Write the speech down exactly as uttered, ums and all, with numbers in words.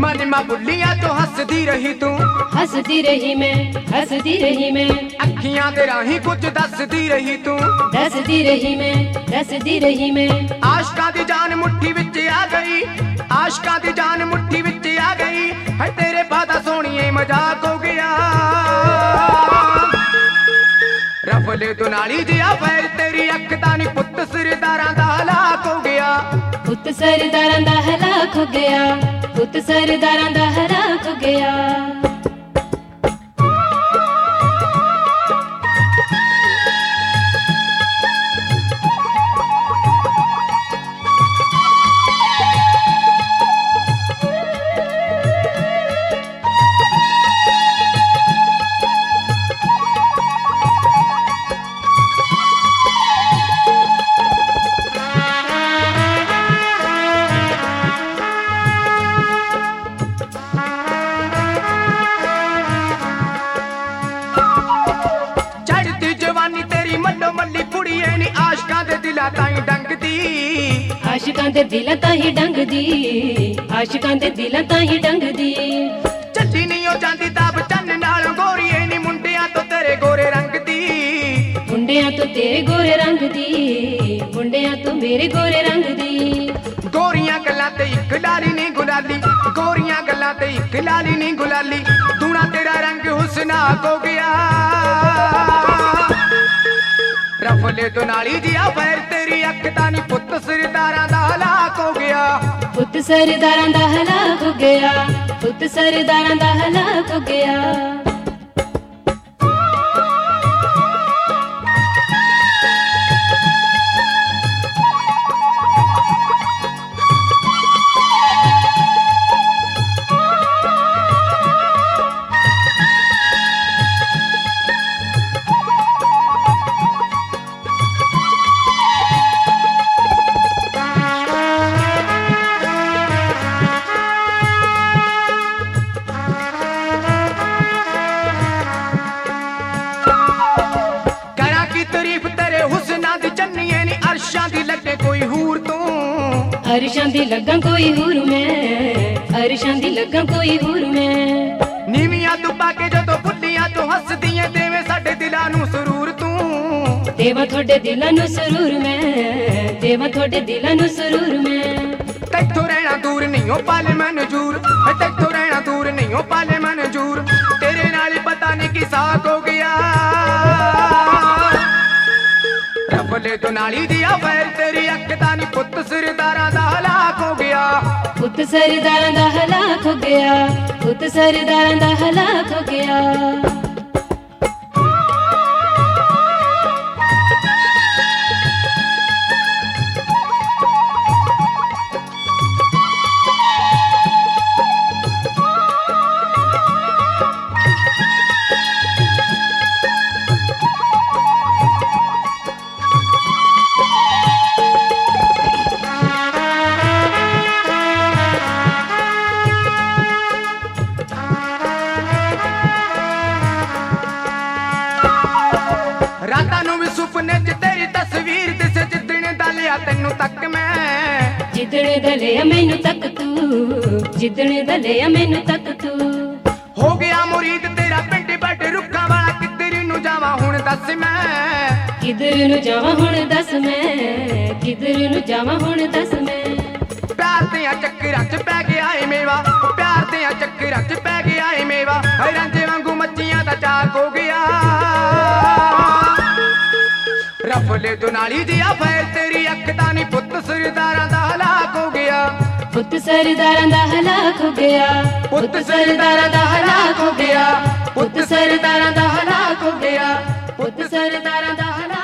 मनमा बुलिया तो हसदी रही तू, हसदी रही मैं, हसदी रही मैं। अखियां दे राही कुछ दसदी रही तू, दसदी रही मैं, दसदी रही मैं। आशका दी जान मुट्ठी विच आ गई, आशका दी जान मुट्ठी विच आ गई। है तेरे पादा सोनिए मजाक हो गया। रफले दुनाली जिया पैर तेरी अख तानी पुत सरदारां दा हलाक हो गया। पुत सरदारां दा हलाक हो गया, पुत सरदारां दा हलाक हो गया। आशिकां दे दिलां ताहीं डंगदी, आशिकां दे दिलां ताहीं डंगदी। चली नहीं हो जांदी ताब चन्न नाल गोरीए नी मुंडियां तो तेरे गोरे रंग दी। मुंडियां तो तेरे गोरे रंग दी, मुंडियां तो मेरे गोरे रंग दी। गोरियां गल्लां ते इक लाली नी गुलाली, गोरियां गल्लां ते इक लाली नी गुलाली। दूना तेरा रंग हुस्ना हो गया। रफले दुनाली जिया पैर तेरी अख तानी पुत सरदारां दा हलाक हो गया। पुत सरदारां दा हलाक हो गया, पुत सरदारां दा हलाक हो गया। अरशां दी लग्गां कोई हूर मैं, अरशां दी लग्गां कोई हूर मैं। नीवियां तू पाके जदों बुलियां तो हसदियां देवे साडे दिलां नू सुरूर तू। देवा थोड़े दिलां नू सुरूर मैं, देवा थोड़े दिलां नू सुरूर मैं। तैथों रहना दूर नहीं हो पाले मंजूर, तैथों रहना दूर नहीं हो पाले मंजूर। तेरे नाल पता नहीं कि साक हो गया। रफले दुनाली दिया पैर तेरी अख तानी पुत सरदारां दा हलाक हो गया। पुत सरदारां दा हलाक हो गया, पुत सरदारां दा हलाक हो गया। तेनू तक मैं जिदण दलिया मैनू तक तू, जिदण दलिया मैनू तक तू। हो गया मुरीद तेरा पिंड बड़ रुखा वाला। किधर नू जावा हुण दस मैं, किधर नू जावा हुण दस मैं, किधर नू जावा हुण दस मैं। प्यार दे चक्करां च पै गया है मेवा, प्यार दे चक्करां च पै गया है मेवा। रांझे वांगू मच्छियां दा चाक हो गया। रफले दुनाली जिया पैर तेरी अख तानी पुत सरदारां दा हलाक हो गया। पुत सरदारां दा हलाक हो गया, पुत सरदारां दा हलाक हो गया, पुत सरदारां दा हलाक हो गया, पुत सरदारां दा हलाक